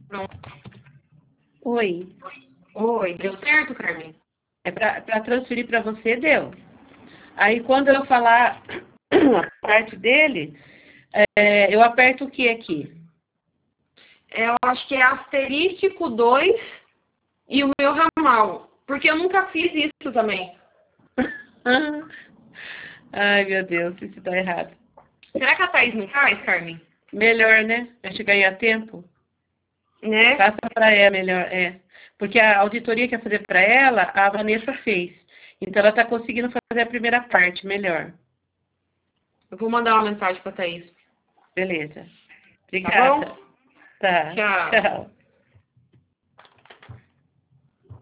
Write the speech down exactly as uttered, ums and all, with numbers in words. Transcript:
Pronto. Oi. Oi, deu certo, Carmen? É para transferir para você, deu. Aí quando eu falar a parte dele, é, eu aperto o que aqui? Eu acho que é asterístico dois e o meu ramal. Porque eu nunca fiz isso também. Ai, meu Deus, isso tá errado. Será que a Thaís não faz, Carmen? Melhor, né? A gente ganhar tempo. Né? Faça para ela melhor, é. Porque a auditoria que ia fazer para ela, a Vanessa fez. Então ela está conseguindo fazer a primeira parte melhor. Eu vou mandar uma mensagem pra Thaís. Beleza. Tá bom? Obrigada. Tá. Tchau. Tchau.